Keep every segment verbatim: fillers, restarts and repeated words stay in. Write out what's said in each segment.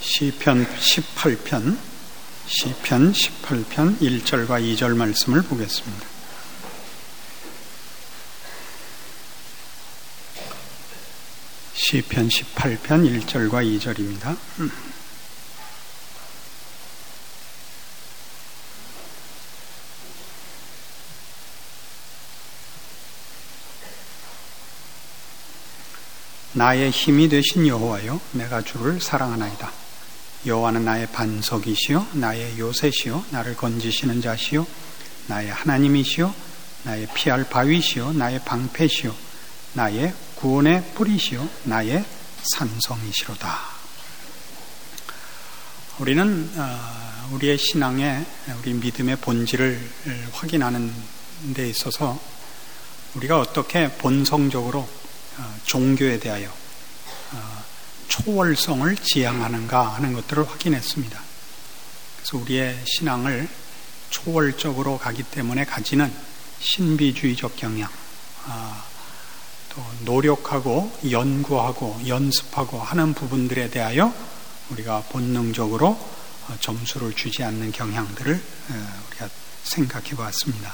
시편 십팔 편, 시편 십팔 편 일 절과 이 절 말씀을 보겠습니다. 시편 십팔 편 일 절과 이 절입니다. 나의 힘이 되신 여호와여, 내가 주를 사랑하나이다. 여호와는 나의 반석이시요 나의 요새시요 나를 건지시는 자시요 나의 하나님이시요 나의 피할 바위시요 나의 방패시요 나의 구원의 뿌리시요 나의 산성이시로다. 우리는 우리의 신앙의, 우리 믿음의 본질을 확인하는 데 있어서 우리가 어떻게 본성적으로 종교에 대하여 초월성을 지향하는가 하는 것들을 확인했습니다. 그래서 우리의 신앙을 초월적으로 가기 때문에 가지는 신비주의적 경향, 또 노력하고 연구하고 연습하고 하는 부분들에 대하여 우리가 본능적으로 점수를 주지 않는 경향들을 우리가 생각해 보았습니다.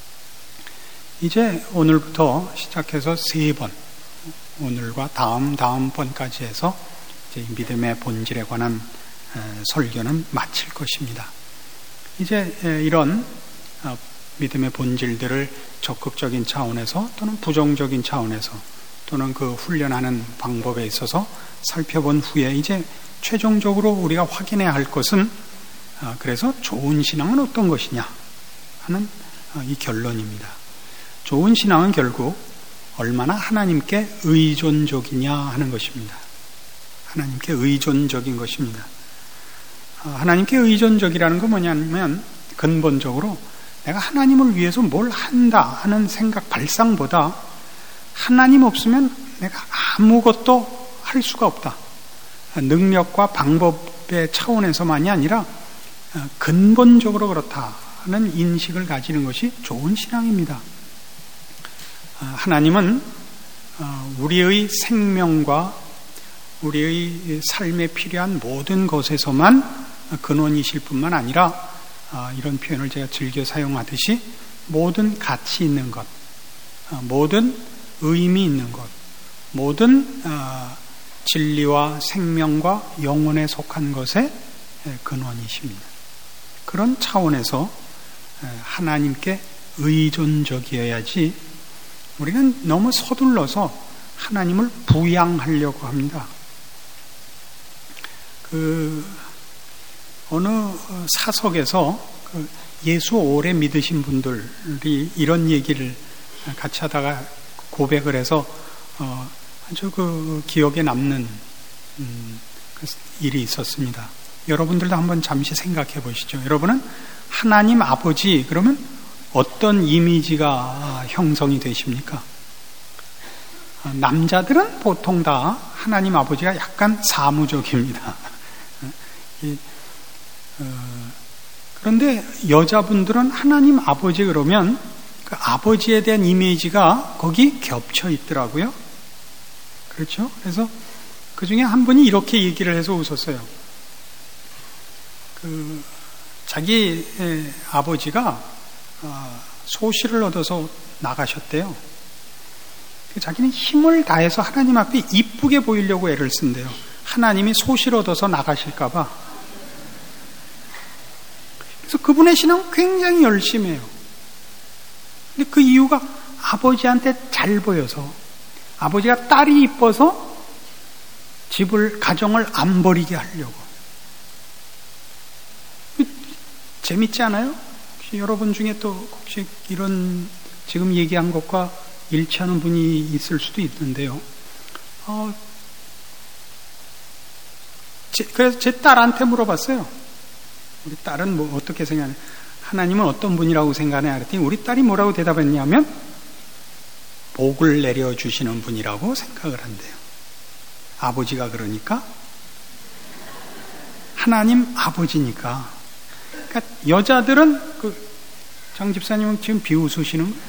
이제 오늘부터 시작해서 세 번, 오늘과 다음 다음번까지 해서 이제 믿음의 본질에 관한 설교는 마칠 것입니다. 이제 이런 믿음의 본질들을 적극적인 차원에서 또는 부정적인 차원에서 또는 그 훈련하는 방법에 있어서 살펴본 후에 이제 최종적으로 우리가 확인해야 할 것은 그래서 좋은 신앙은 어떤 것이냐 하는 이 결론입니다. 좋은 신앙은 결국 얼마나 하나님께 의존적이냐 하는 것입니다. 하나님께 의존적인 것입니다. 하나님께 의존적이라는 건 뭐냐면 근본적으로 내가 하나님을 위해서 뭘 한다 하는 생각 발상보다 하나님 없으면 내가 아무것도 할 수가 없다. 능력과 방법의 차원에서만이 아니라 근본적으로 그렇다 하는 인식을 가지는 것이 좋은 신앙입니다. 하나님은 우리의 생명과 우리의 삶에 필요한 모든 것에서만 근원이실 뿐만 아니라 이런 표현을 제가 즐겨 사용하듯이 모든 가치 있는 것, 모든 의미 있는 것, 모든 진리와 생명과 영혼에 속한 것의 근원이십니다. 그런 차원에서 하나님께 의존적이어야지 우리는 너무 서둘러서 하나님을 부양하려고 합니다. 그 어느 사석에서 그 예수 오래 믿으신 분들이 이런 얘기를 같이 하다가 고백을 해서 어 아주 그 기억에 남는 음, 그 일이 있었습니다. 여러분들도 한번 잠시 생각해 보시죠. 여러분은 하나님 아버지 그러면 어떤 이미지가 형성이 되십니까? 남자들은 보통 다 하나님 아버지가 약간 사무적입니다. 그런데 여자분들은 하나님 아버지 그러면 그 아버지에 대한 이미지가 거기 겹쳐 있더라고요. 그렇죠? 그래서 그 중에 한 분이 이렇게 얘기를 해서 웃었어요. 그 자기 아버지가 소실을 얻어서 나가셨대요. 자기는 힘을 다해서 하나님 앞에 이쁘게 보이려고 애를 쓴대요. 하나님이 소실 얻어서 나가실까봐. 그래서 그분의 신앙은 굉장히 열심해요. 근데 그 이유가 아버지한테 잘 보여서, 아버지가 딸이 이뻐서 집을, 가정을 안 버리게 하려고. 재밌지 않아요? 여러분 중에 또 혹시 이런 지금 얘기한 것과 일치하는 분이 있을 수도 있는데요. 어, 제, 그래서 제 딸한테 물어봤어요. 우리 딸은 뭐 어떻게 생각하냐? 하나님은 어떤 분이라고 생각하냐? 그랬더니 우리 딸이 뭐라고 대답했냐면 복을 내려주시는 분이라고 생각을 한대요. 아버지가 그러니까 하나님 아버지니까. 그러니까 여자들은 그 장 집사님은 지금 비웃으시는 거예요.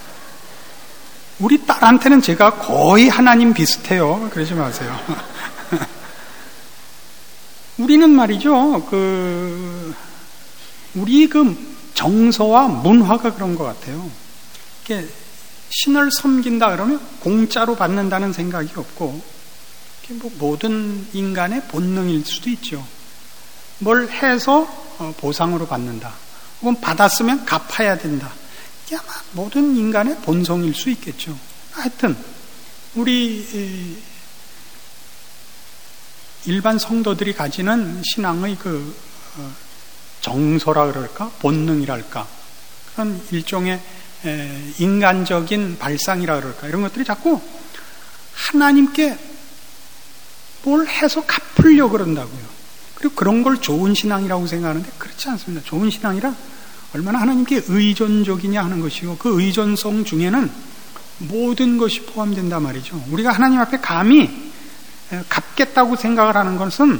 우리 딸한테는 제가 거의 하나님 비슷해요. 그러지 마세요. 우리는 말이죠, 그, 우리 그 정서와 문화가 그런 것 같아요. 이렇게 신을 섬긴다 그러면 공짜로 받는다는 생각이 없고, 뭐 모든 인간의 본능일 수도 있죠. 뭘 해서 보상으로 받는다. 혹은 받았으면 갚아야 된다. 이게 아마 모든 인간의 본성일 수 있겠죠. 하여튼 우리 일반 성도들이 가지는 신앙의 그 정서라 그럴까? 본능이랄까? 그런 일종의 인간적인 발상이라 그럴까? 이런 것들이 자꾸 하나님께 뭘 해서 갚으려고 그런다고요. 그리고 그런 걸 좋은 신앙이라고 생각하는데 그렇지 않습니다. 좋은 신앙이라 얼마나 하나님께 의존적이냐 하는 것이고, 그 의존성 중에는 모든 것이 포함된단 말이죠. 우리가 하나님 앞에 감히 갚겠다고 생각을 하는 것은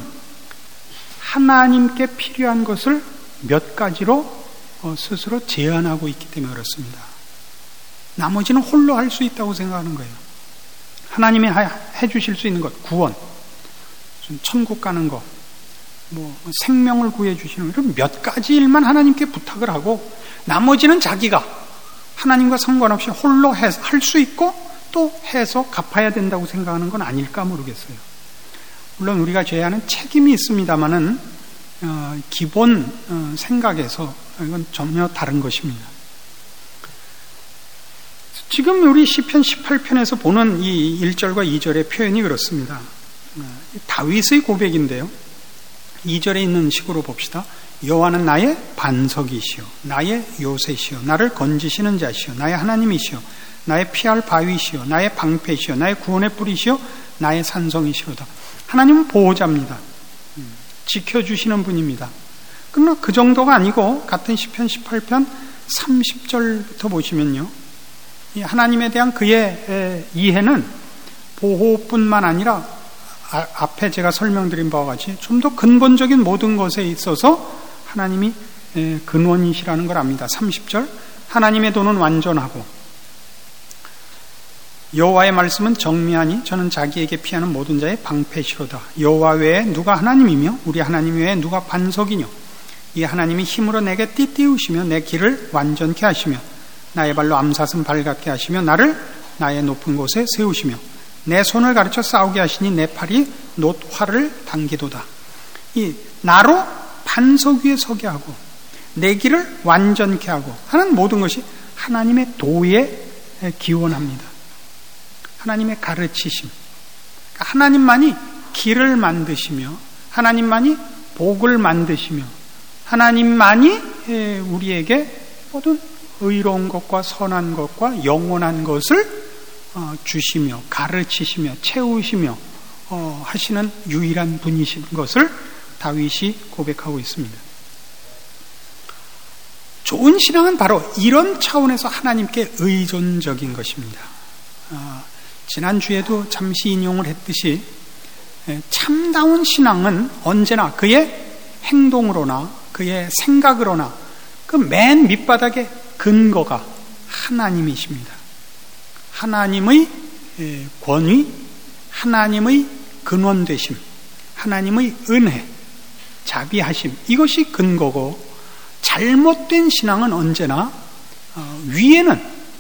하나님께 필요한 것을 몇 가지로 스스로 제한하고 있기 때문에 그렇습니다. 나머지는 홀로 할 수 있다고 생각하는 거예요. 하나님이 해주실 수 있는 것, 구원, 천국 가는 것, 뭐 생명을 구해주시는 이런 몇 가지 일만 하나님께 부탁을 하고, 나머지는 자기가 하나님과 상관없이 홀로 할 수 있고 또 해서 갚아야 된다고 생각하는 건 아닐까 모르겠어요. 물론 우리가 져야 하는 책임이 있습니다만은 어, 기본 어, 생각에서 이건 전혀 다른 것입니다. 지금 우리 시편 십팔 편에서 보는 이 일 절과 이 절의 표현이 그렇습니다. 어, 다윗의 고백인데요. 이 절에 있는 식으로 봅시다. 여호와는 나의 반석이시오, 나의 요새시오, 나를 건지시는 자시오, 나의 하나님이시오, 나의 피할 바위시오, 나의 방패시오, 나의 구원의 뿌리시오, 나의 산성이시로다. 하나님은 보호자입니다. 지켜주시는 분입니다. 그러나 그 정도가 아니고 같은 시편 십팔 편 삼십 절부터 보시면요, 이 하나님에 대한 그의 이해는 보호뿐만 아니라 앞에 제가 설명드린 바와 같이 좀 더 근본적인 모든 것에 있어서 하나님이 근원이시라는 걸 압니다. 삼십 절, 하나님의 도는 완전하고 여호와의 말씀은 정미하니 저는 자기에게 피하는 모든 자의 방패시로다. 여호와 외에 누가 하나님이며 우리 하나님 외에 누가 반석이뇨. 이 하나님이 힘으로 내게 띠띠우시며 내 길을 완전케 하시며 나의 발로 암사슴 발같게 하시며 나를 나의 높은 곳에 세우시며 내 손을 가르쳐 싸우게 하시니 내 팔이 놋 활을 당기도다. 이 나로 반석 위에 서게 하고 내 길을 완전케 하고 하는 모든 것이 하나님의 도에 기원합니다. 하나님의 가르치심. 하나님만이 길을 만드시며 하나님만이 복을 만드시며 하나님만이 우리에게 모든 의로운 것과 선한 것과 영원한 것을 주시며 가르치시며 채우시며 하시는 유일한 분이신 것을 다윗이 고백하고 있습니다. 좋은 신앙은 바로 이런 차원에서 하나님께 의존적인 것입니다. 지난주에도 잠시 인용을 했듯이 참다운 신앙은 언제나 그의 행동으로나 그의 생각으로나 그 맨 밑바닥의 근거가 하나님이십니다. 하나님의 권위, 하나님의 근원되심, 하나님의 은혜, 자비하심, 이것이 근거고, 잘못된 신앙은 언제나 위에는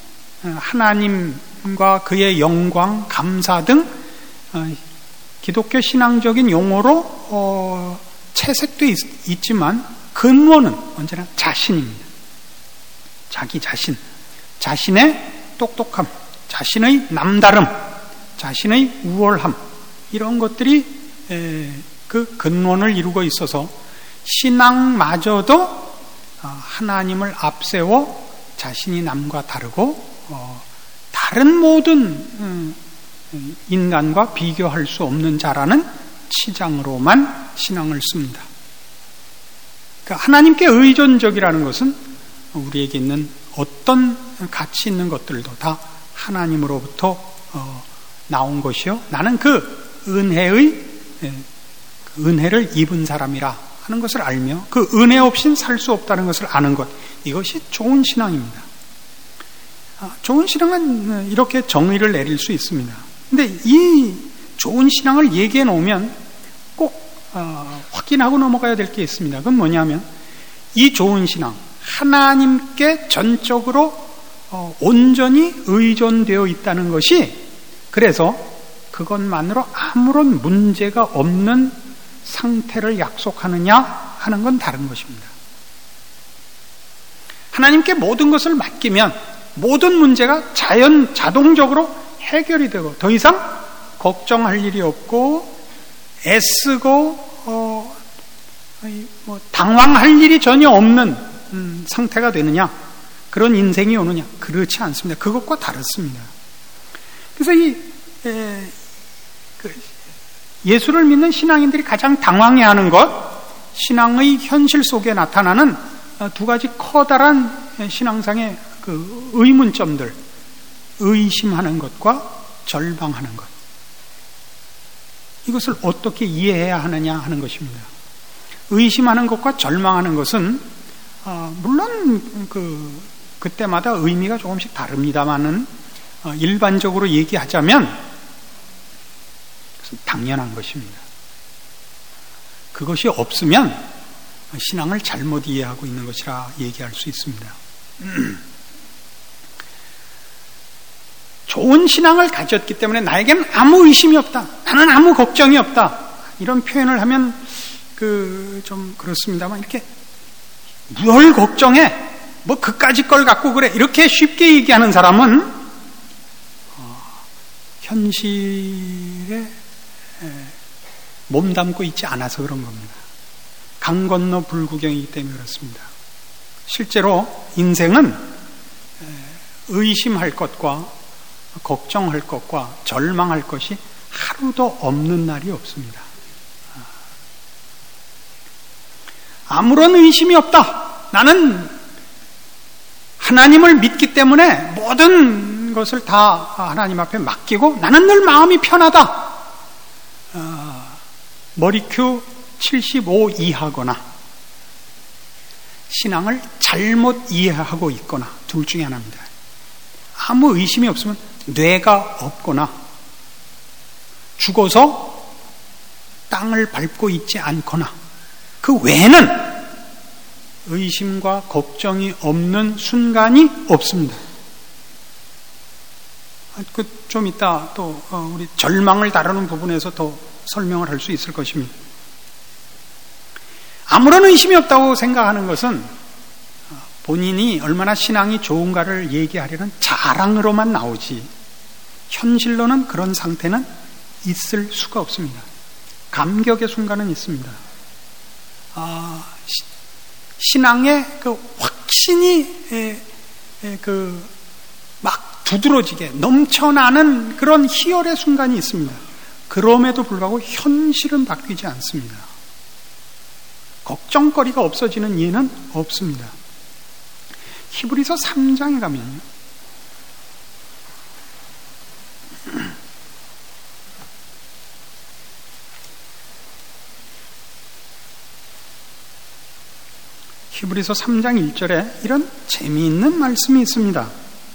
하나님과 그의 영광, 감사 등 기독교 신앙적인 용어로 채색되어 있지만 근원은 언제나 자신입니다. 자기 자신, 자신의 똑똑함, 자신의 남다름, 자신의 우월함, 이런 것들이 그 근원을 이루고 있어서 신앙마저도 하나님을 앞세워 자신이 남과 다르고 다른 모든 인간과 비교할 수 없는 자라는 치장으로만 신앙을 씁니다. 그러니까 하나님께 의존적이라는 것은 우리에게 있는 어떤 가치 있는 것들도 다 하나님으로부터 나온 것이요, 나는 그 은혜의 은혜를 입은 사람이라 하는 것을 알며 그 은혜 없이는 살 수 없다는 것을 아는 것, 이것이 좋은 신앙입니다. 좋은 신앙은 이렇게 정의를 내릴 수 있습니다. 근데 이 좋은 신앙을 얘기해 놓으면 꼭 어, 확인하고 넘어가야 될 게 있습니다. 그건 뭐냐면 이 좋은 신앙, 하나님께 전적으로 어, 온전히 의존되어 있다는 것이, 그래서 그것만으로 아무런 문제가 없는 상태를 약속하느냐 하는 건 다른 것입니다. 하나님께 모든 것을 맡기면 모든 문제가 자연 자동적으로 해결이 되고 더 이상 걱정할 일이 없고 애쓰고 어, 뭐 당황할 일이 전혀 없는 음, 상태가 되느냐, 그런 인생이 오느냐? 그렇지 않습니다. 그것과 다릅니다. 그래서 이 에, 그 예수를 믿는 신앙인들이 가장 당황해하는 것, 신앙의 현실 속에 나타나는 두 가지 커다란 신앙상의 그 의문점들, 의심하는 것과 절망하는 것. 이것을 어떻게 이해해야 하느냐 하는 것입니다. 의심하는 것과 절망하는 것은 어, 물론 그 그때마다 의미가 조금씩 다릅니다만은 어, 일반적으로 얘기하자면 당연한 것입니다. 그것이 없으면 신앙을 잘못 이해하고 있는 것이라 얘기할 수 있습니다. 좋은 신앙을 가졌기 때문에 나에게는 아무 의심이 없다, 나는 아무 걱정이 없다, 이런 표현을 하면 그 좀 그렇습니다만, 이렇게 뭘 걱정해, 뭐 그까짓 걸 갖고 그래, 이렇게 쉽게 얘기하는 사람은 어, 현실에 몸담고 있지 않아서 그런 겁니다. 강 건너 불구경이기 때문에 그렇습니다. 실제로 인생은 의심할 것과 걱정할 것과 절망할 것이 하루도 없는 날이 없습니다. 아무런 의심이 없다. 나는 하나님을 믿기 때문에 모든 것을 다 하나님 앞에 맡기고 나는 늘 마음이 편하다. 어, 머리큐 칠십오 이하거나 신앙을 잘못 이해하고 있거나 둘 중에 하나입니다. 아무 의심이 없으면 뇌가 없거나 죽어서 땅을 밟고 있지 않거나 그 외에는 의심과 걱정이 없는 순간이 없습니다. 그 좀 이따 또 우리 절망을 다루는 부분에서 더 설명을 할 수 있을 것입니다. 아무런 의심이 없다고 생각하는 것은 본인이 얼마나 신앙이 좋은가를 얘기하려는 자랑으로만 나오지 현실로는 그런 상태는 있을 수가 없습니다. 감격의 순간은 있습니다. 아, 시, 신앙의 그 확신이 에, 에, 그 막 두드러지게 넘쳐나는 그런 희열의 순간이 있습니다. 그럼에도 불구하고 현실은 바뀌지 않습니다. 걱정거리가 없어지는 예는 없습니다. 히브리서 삼 장에 가면요, 히브리서 삼 장 일 절에 이런 재미있는 말씀이 있습니다.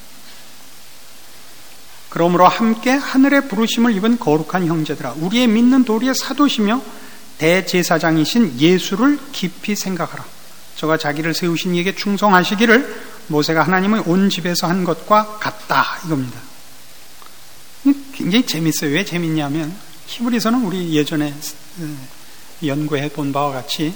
그러므로 함께 하늘의 부르심을 입은 거룩한 형제들아, 우리의 믿는 도리의 사도시며 대제사장이신 예수를 깊이 생각하라. 저가 자기를 세우신 이에게 충성하시기를 모세가 하나님의 온 집에서 한 것과 같다, 이겁니다. 굉장히 재밌어요. 왜 재밌냐면 히브리서는 우리 예전에 연구해 본 바와 같이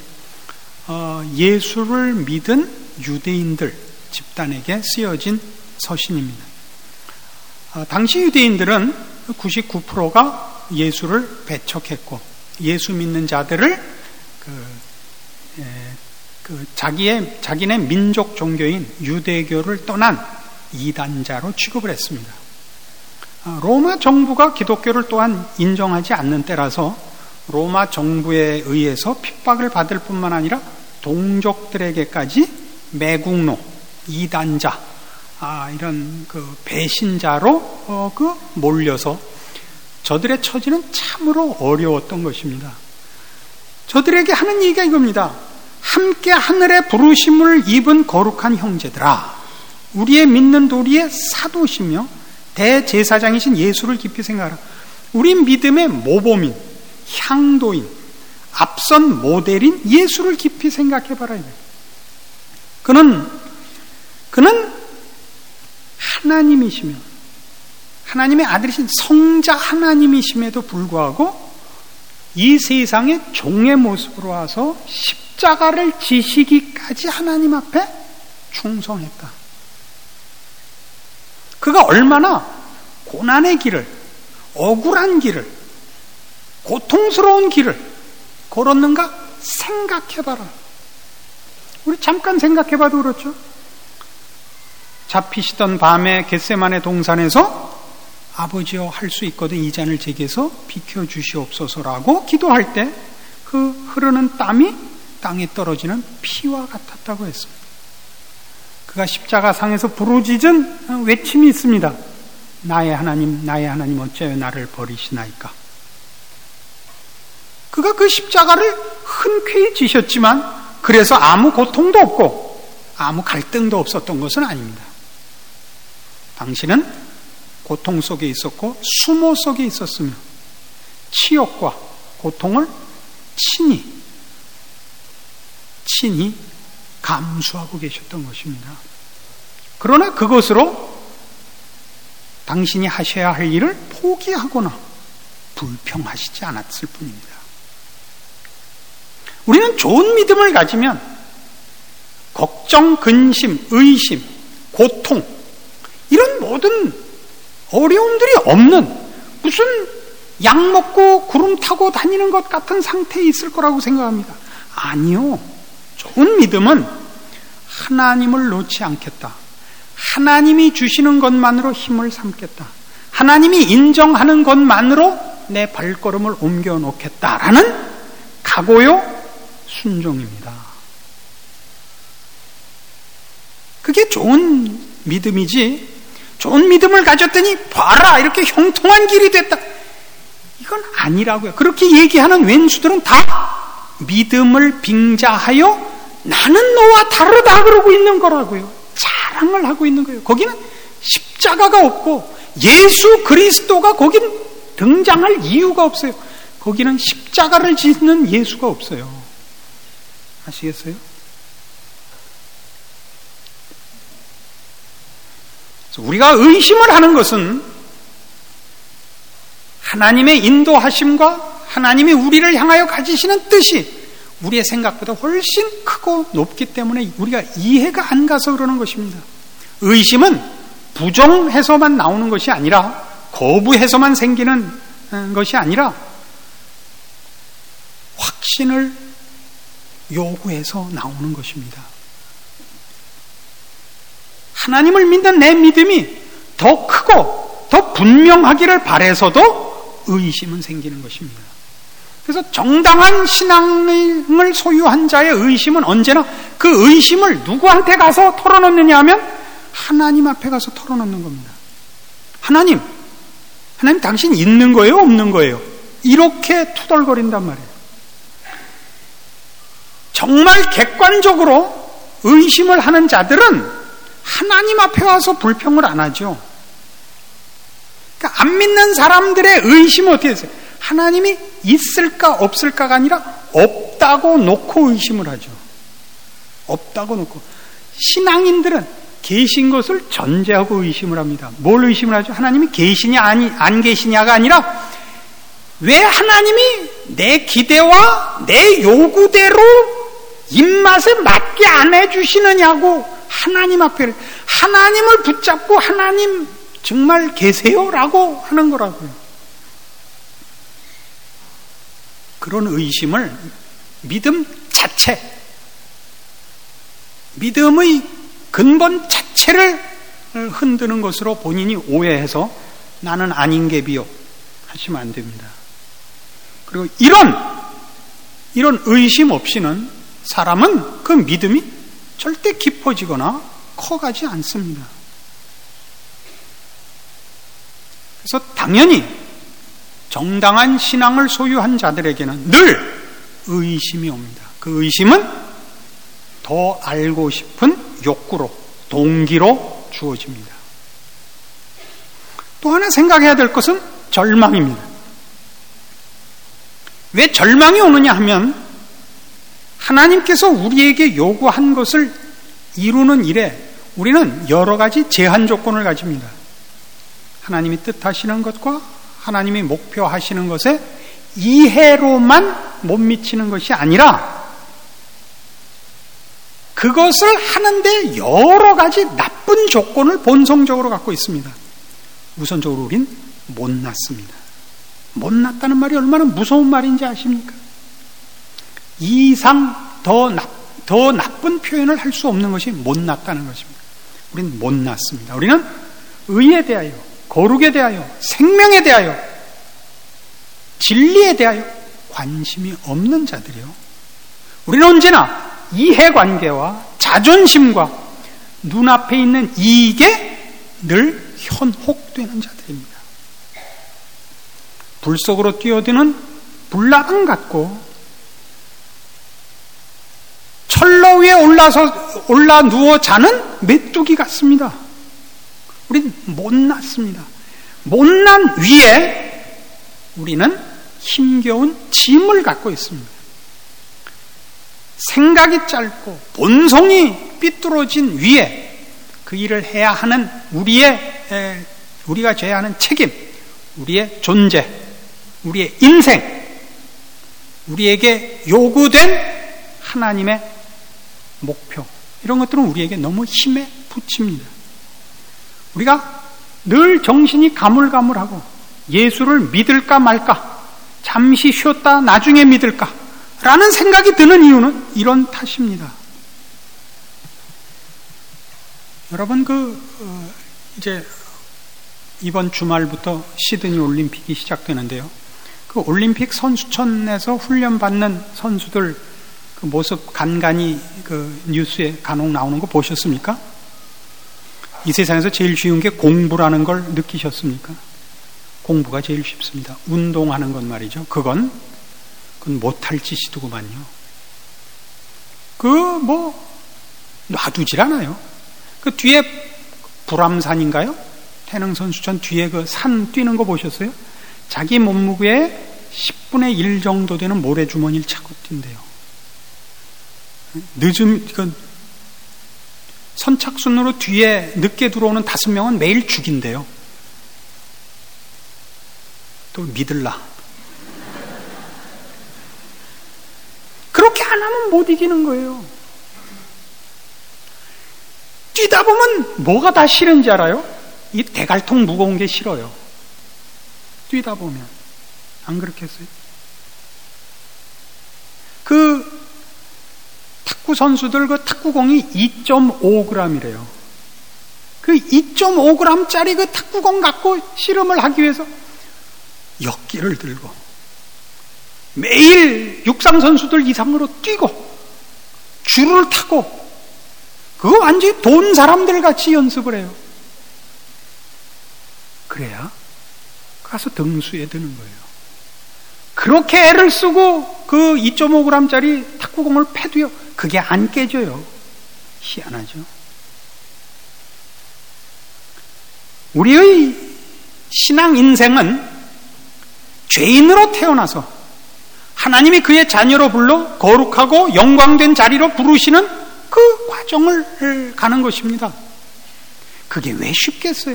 예수를 믿은 유대인들 집단에게 쓰여진 서신입니다. 당시 유대인들은 구십구 퍼센트가 예수를 배척했고 예수 믿는 자들을 그, 에, 그 자기의 자기네 민족 종교인 유대교를 떠난 이단자로 취급을 했습니다. 로마 정부가 기독교를 또한 인정하지 않는 때라서 로마 정부에 의해서 핍박을 받을 뿐만 아니라 동족들에게까지 매국노, 이단자, 아, 이런 그 배신자로 어, 그 몰려서 저들의 처지는 참으로 어려웠던 것입니다. 저들에게 하는 얘기가 이겁니다. 함께 하늘의 부르심을 입은 거룩한 형제들아, 우리의 믿는 도리의 사도시며 대제사장이신 예수를 깊이 생각하라. 우리 믿음의 모범인, 향도인, 앞선 모델인 예수를 깊이 생각해 봐라. 그는, 그는 하나님이시며, 하나님의 아들이신 성자 하나님이심에도 불구하고 이 세상의 종의 모습으로 와서 십자가를 지시기까지 하나님 앞에 충성했다. 그가 얼마나 고난의 길을, 억울한 길을, 고통스러운 길을 걸었는가 생각해봐라. 우리 잠깐 생각해봐도 그렇죠. 잡히시던 밤에 겟세마네 동산에서 아버지여 할 수 있거든 이 잔을 제게서 비켜주시옵소서라고 기도할 때 그 흐르는 땀이 땅에 떨어지는 피와 같았다고 했습니다. 그가 십자가상에서 부르짖은 외침이 있습니다. 나의 하나님, 나의 하나님 어찌하여 나를 버리시나이까. 그가 그 십자가를 흔쾌히 지셨지만 그래서 아무 고통도 없고 아무 갈등도 없었던 것은 아닙니다. 당신은 고통 속에 있었고 수모 속에 있었으며 치욕과 고통을 친히 친히 감수하고 계셨던 것입니다. 그러나 그것으로 당신이 하셔야 할 일을 포기하거나 불평하시지 않았을 뿐입니다. 우리는 좋은 믿음을 가지면 걱정, 근심, 의심, 고통 이런 모든 어려움들이 없는 무슨 약 먹고 구름 타고 다니는 것 같은 상태에 있을 거라고 생각합니다. 아니요. 좋은 믿음은 하나님을 놓지 않겠다. 하나님이 주시는 것만으로 힘을 삼겠다. 하나님이 인정하는 것만으로 내 발걸음을 옮겨 놓겠다라는 각오요 순종입니다. 그게 좋은 믿음이지, 좋은 믿음을 가졌더니 봐라 이렇게 형통한 길이 됐다, 이건 아니라고요. 그렇게 얘기하는 왼수들은 다 믿음을 빙자하여 나는 너와 다르다 그러고 있는 거라고요. 자랑을 하고 있는 거예요. 거기는 십자가가 없고 예수 그리스도가 거긴 등장할 이유가 없어요. 거기는 십자가를 짓는 예수가 없어요. 아시겠어요? 우리가 의심을 하는 것은 하나님의 인도하심과 하나님이 우리를 향하여 가지시는 뜻이 우리의 생각보다 훨씬 크고 높기 때문에 우리가 이해가 안 가서 그러는 것입니다. 의심은 부정해서만 나오는 것이 아니라, 거부해서만 생기는 것이 아니라 확신을 요구해서 나오는 것입니다. 하나님을 믿는 내 믿음이 더 크고 더 분명하기를 바라서도 의심은 생기는 것입니다. 그래서 정당한 신앙을 소유한 자의 의심은 언제나 그 의심을 누구한테 가서 털어놓느냐 하면 하나님 앞에 가서 털어놓는 겁니다. 하나님, 하나님 당신 있는 거예요? 없는 거예요? 이렇게 투덜거린단 말이에요. 정말 객관적으로 의심을 하는 자들은 하나님 앞에 와서 불평을 안 하죠. 그러니까 안 믿는 사람들의 의심은 어떻게 됐어요? 하나님이 있을까 없을까가 아니라 없다고 놓고 의심을 하죠. 없다고 놓고. 신앙인들은 계신 것을 전제하고 의심을 합니다. 뭘 의심을 하죠? 하나님이 계시냐 아니, 안 계시냐가 아니라 왜 하나님이 내 기대와 내 요구대로 입맛에 맞게 안 해주시느냐고 하나님 앞에, 하나님을 붙잡고 하나님 정말 계세요? 라고 하는 거라고요. 그런 의심을 믿음 자체, 믿음의 근본 자체를 흔드는 것으로 본인이 오해해서 나는 아닌 게 비요 하시면 안 됩니다. 그리고 이런 이런 의심 없이는 사람은 그 믿음이 절대 깊어지거나 커가지 않습니다. 그래서 당연히 정당한 신앙을 소유한 자들에게는 늘 의심이 옵니다. 그 의심은 더 알고 싶은 욕구로, 동기로 주어집니다. 또 하나 생각해야 될 것은 절망입니다. 왜 절망이 오느냐 하면 하나님께서 우리에게 요구한 것을 이루는 일에 우리는 여러 가지 제한 조건을 가집니다. 하나님이 뜻하시는 것과 하나님이 목표하시는 것에 이해로만 못 미치는 것이 아니라 그것을 하는데 여러 가지 나쁜 조건을 본성적으로 갖고 있습니다. 우선적으로 우린 못났습니다. 못났다는 말이 얼마나 무서운 말인지 아십니까? 이 이상 더, 나, 더 나쁜 표현을 할 수 없는 것이 못났다는 것입니다. 우리는 못났습니다. 우리는 의에 대하여, 거룩에 대하여, 생명에 대하여, 진리에 대하여 관심이 없는 자들이요. 우리는 언제나 이해관계와 자존심과 눈앞에 있는 이익에 늘 현혹되는 자들입니다. 불 속으로 뛰어드는 불나방 같고 철로 위에 올라서 올라 누워 자는 메뚜기 같습니다. 우린 못났습니다. 못난 위에 우리는 힘겨운 짐을 갖고 있습니다. 생각이 짧고 본성이 삐뚤어진 위에 그 일을 해야 하는 우리의 에, 우리가 져야 하는 책임, 우리의 존재, 우리의 인생, 우리에게 요구된 하나님의 목표, 이런 것들은 우리에게 너무 힘에 부칩니다. 우리가 늘 정신이 가물가물하고 예수를 믿을까 말까, 잠시 쉬었다 나중에 믿을까 라는 생각이 드는 이유는 이런 탓입니다. 여러분, 그 어, 이제 이번 주말부터 시드니 올림픽이 시작되는데요. 그 올림픽 선수촌에서 훈련받는 선수들 그 모습 간간히 그 뉴스에 간혹 나오는 거 보셨습니까? 이 세상에서 제일 쉬운 게 공부라는 걸 느끼셨습니까? 공부가 제일 쉽습니다. 운동하는 건 말이죠. 그건 그건 못할 짓이더구만요. 그 뭐 놔두질 않아요. 그 뒤에 불암산인가요? 태릉 선수촌 뒤에 그 산 뛰는 거 보셨어요? 자기 몸무게의 십분의 일 정도 되는 모래주머니를 차고 뛴대요. 늦음, 그 선착순으로 뒤에 늦게 들어오는 다섯 명은 매일 죽인대요. 또 믿을라. 그렇게 안 하면 못 이기는 거예요. 뛰다 보면 뭐가 다 싫은지 알아요? 이 대갈통 무거운 게 싫어요. 뛰다 보면. 안 그렇겠어요? 그 탁구 선수들 그 탁구공이 이 점 오 그램이래요. 그 이 점 오 그램짜리 그 탁구공 갖고 실험을 하기 위해서 역기를 들고 매일 육상 선수들 이상으로 뛰고 줄을 타고 그거 완전히 돈 사람들 같이 연습을 해요. 그래야 가서 등수에 드는 거예요. 그렇게 애를 쓰고 그 이 점 오 그램짜리 탁구공을 패도요, 그게 안 깨져요. 희한하죠. 우리의 신앙 인생은 죄인으로 태어나서 하나님이 그의 자녀로 불러 거룩하고 영광된 자리로 부르시는 그 과정을 가는 것입니다. 그게 왜 쉽겠어요?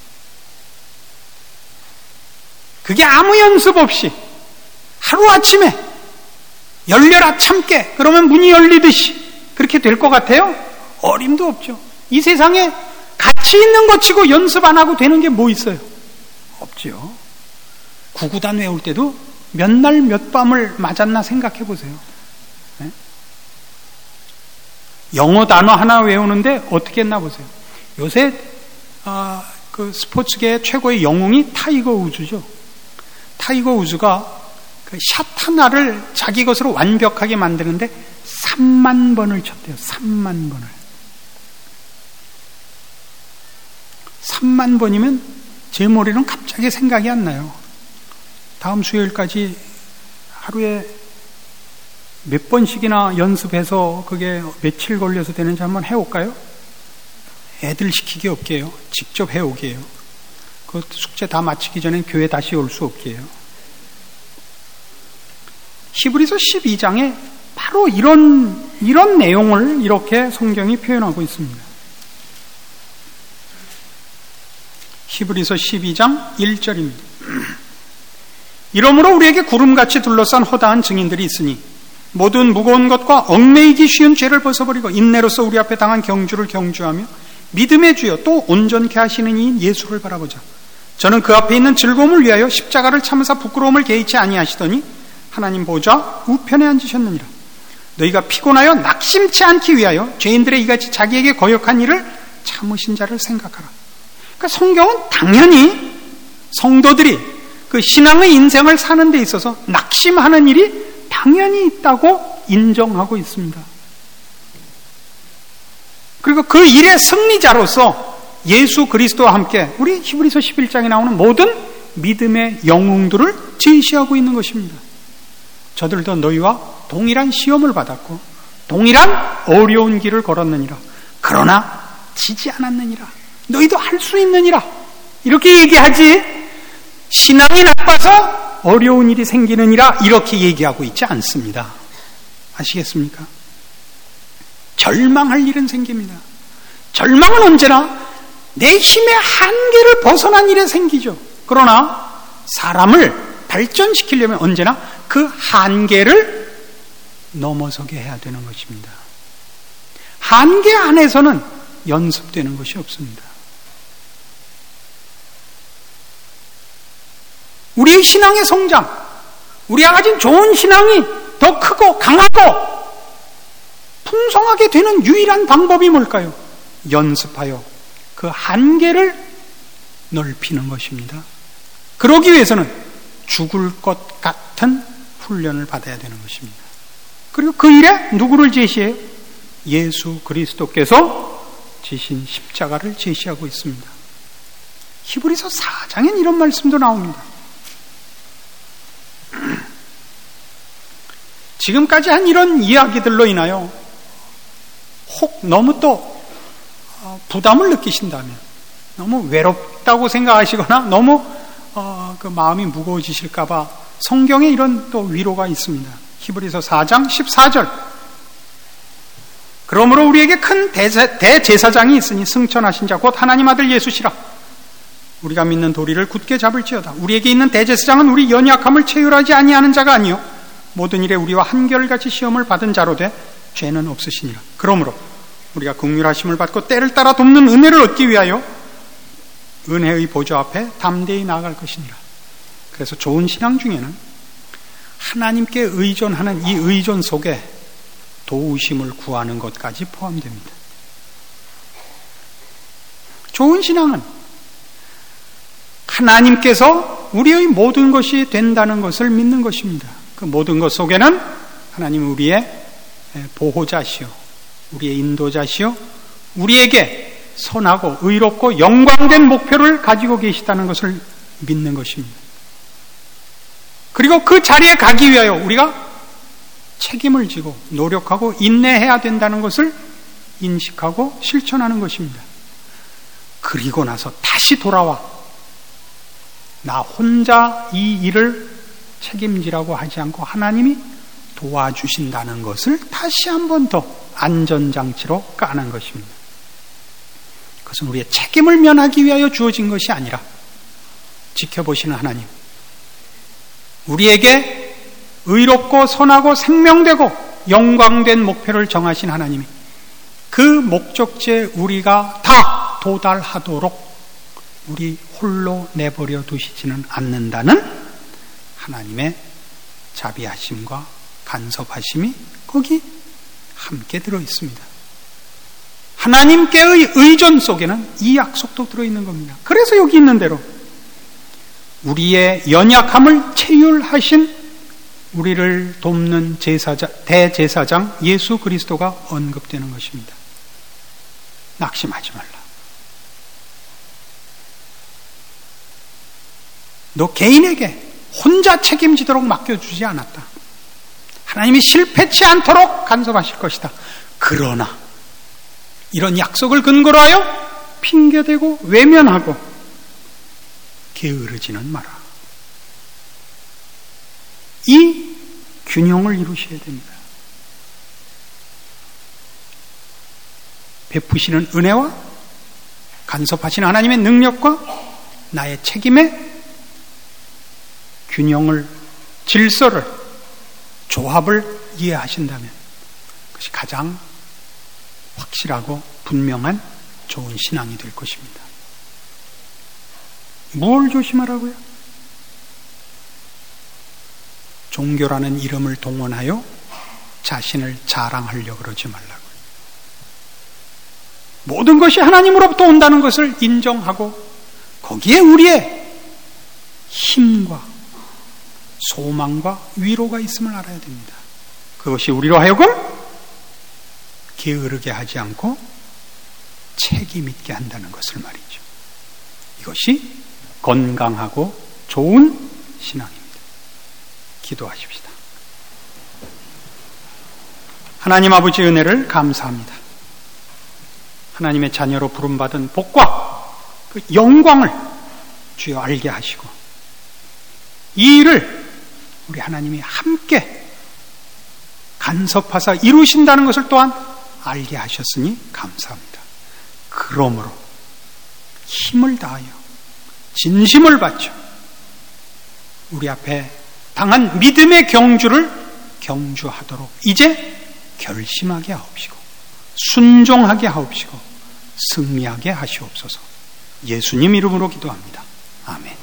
그게 아무 연습 없이 하루아침에 열려라 참깨 그러면 문이 열리듯이 그렇게 될 것 같아요? 어림도 없죠. 이 세상에 가치 있는 것 치고 연습 안 하고 되는 게 뭐 있어요? 없죠. 구구단 외울 때도 몇 날 몇 밤을 맞았나 생각해 보세요. 네? 영어 단어 하나 외우는데 어떻게 했나 보세요. 요새 어, 그 스포츠계의 최고의 영웅이 타이거 우즈죠. 타이거 우즈가 그 샷 하나를 자기 것으로 완벽하게 만드는데 삼만 번을 쳤대요. 삼만 번을. 삼만 번이면 제 머리는 갑자기 생각이 안 나요. 다음 수요일까지 하루에 몇 번씩이나 연습해서 그게 며칠 걸려서 되는지 한번 해올까요? 애들 시키기 없게요. 직접 해오게요. 그 숙제 다 마치기 전에 교회 다시 올 수 없게요. 히브리서 십이 장에 바로 이런, 이런 내용을 이렇게 성경이 표현하고 있습니다. 히브리서 십이 장 일 절입니다. 이러므로 우리에게 구름같이 둘러싼 허다한 증인들이 있으니 모든 무거운 것과 얽매이기 쉬운 죄를 벗어버리고 인내로서 우리 앞에 당한 경주를 경주하며 믿음의 주여 또 온전케 하시는 이인 예수를 바라보자. 저는 그 앞에 있는 즐거움을 위하여 십자가를 참으사 부끄러움을 개의치 아니하시더니 하나님 보좌 우편에 앉으셨느니라. 너희가 피곤하여 낙심치 않기 위하여 죄인들의 이같이 자기에게 거역한 일을 참으신 자를 생각하라. 그러니까 성경은 당연히 성도들이 그 신앙의 인생을 사는 데 있어서 낙심하는 일이 당연히 있다고 인정하고 있습니다. 그리고 그 일의 승리자로서 예수 그리스도와 함께 우리 히브리서 십일 장에 나오는 모든 믿음의 영웅들을 제시하고 있는 것입니다. 저들도 너희와 동일한 시험을 받았고 동일한 어려운 길을 걸었느니라. 그러나 지지 않았느니라. 너희도 할 수 있느니라. 이렇게 얘기하지 신앙이 나빠서 어려운 일이 생기느니라 이렇게 얘기하고 있지 않습니다. 아시겠습니까? 절망할 일은 생깁니다. 절망은 언제나 내 힘의 한계를 벗어난 일에 생기죠. 그러나 사람을 발전시키려면 언제나 그 한계를 넘어서게 해야 되는 것입니다. 한계 안에서는 연습되는 것이 없습니다. 우리의 신앙의 성장, 우리가 가진 좋은 신앙이 더 크고 강하고 풍성하게 되는 유일한 방법이 뭘까요? 연습하여 그 한계를 넓히는 것입니다. 그러기 위해서는 죽을 것 같은 훈련을 받아야 되는 것입니다. 그리고 그 일에 누구를 제시해요? 예수 그리스도께서 지신 십자가를 제시하고 있습니다. 히브리서 사 장엔 이런 말씀도 나옵니다. 지금까지 한 이런 이야기들로 인하여 혹 너무 또 부담을 느끼신다면, 너무 외롭다고 생각하시거나 너무 어, 그 마음이 무거워지실까봐 성경에 이런 또 위로가 있습니다. 히브리서 사 장 십사 절. 그러므로 우리에게 큰 대제, 대제사장이 있으니 승천하신 자 곧 하나님 아들 예수시라. 우리가 믿는 도리를 굳게 잡을지어다. 우리에게 있는 대제사장은 우리 연약함을 체휼하지 아니하는 자가 아니요 모든 일에 우리와 한결같이 시험을 받은 자로 돼 죄는 없으시니라. 그러므로 우리가 긍휼하심을 받고 때를 따라 돕는 은혜를 얻기 위하여 은혜의 보좌 앞에 담대히 나아갈 것이니라. 그래서 좋은 신앙 중에는 하나님께 의존하는 이 의존 속에 도우심을 구하는 것까지 포함됩니다. 좋은 신앙은 하나님께서 우리의 모든 것이 된다는 것을 믿는 것입니다. 그 모든 것 속에는 하나님은 우리의 보호자시요, 우리의 인도자시요, 우리에게 선하고 의롭고 영광된 목표를 가지고 계시다는 것을 믿는 것입니다. 그리고 그 자리에 가기 위하여 우리가 책임을 지고 노력하고 인내해야 된다는 것을 인식하고 실천하는 것입니다. 그리고 나서 다시 돌아와 나 혼자 이 일을 책임지라고 하지 않고 하나님이 도와주신다는 것을 다시 한 번 더 안전장치로 까는 것입니다. 그것은 우리의 책임을 면하기 위하여 주어진 것이 아니라 지켜보시는 하나님, 우리에게 의롭고 선하고 생명되고 영광된 목표를 정하신 하나님이 그 목적지에 우리가 다 도달하도록 우리 홀로 내버려 두시지는 않는다는 하나님의 자비하심과 간섭하심이 거기 함께 들어 있습니다. 하나님께의 의존 속에는 이 약속도 들어있는 겁니다. 그래서 여기 있는 대로 우리의 연약함을 체휼하신 우리를 돕는 제사장, 대제사장 예수 그리스도가 언급되는 것입니다. 낙심하지 말라. 너 개인에게 혼자 책임지도록 맡겨주지 않았다. 하나님이 실패치 않도록 간섭하실 것이다. 그러나 이런 약속을 근거로 하여 핑계대고 외면하고 게으르지는 마라. 이 균형을 이루셔야 됩니다. 베푸시는 은혜와 간섭하시는 하나님의 능력과 나의 책임의 균형을, 질서를, 조합을 이해하신다면 그것이 가장 확실하고 분명한 좋은 신앙이 될 것입니다. 뭘 조심하라고요? 종교라는 이름을 동원하여 자신을 자랑하려고 그러지 말라고요. 모든 것이 하나님으로부터 온다는 것을 인정하고 거기에 우리의 힘과 소망과 위로가 있음을 알아야 됩니다. 그것이 우리로 하여금 게으르게 하지 않고 책임 있게 한다는 것을 말이죠. 이것이 건강하고 좋은 신앙입니다. 기도하십시다. 하나님 아버지 은혜를 감사합니다. 하나님의 자녀로 부름받은 복과 그 영광을 주여 알게 하시고 이 일을 우리 하나님이 함께 간섭하사 이루신다는 것을 또한 알게 하셨으니 감사합니다. 그러므로 힘을 다하여 진심을 바쳐 우리 앞에 당한 믿음의 경주를 경주하도록 이제 결심하게 하옵시고 순종하게 하옵시고 승리하게 하시옵소서. 예수님 이름으로 기도합니다. 아멘.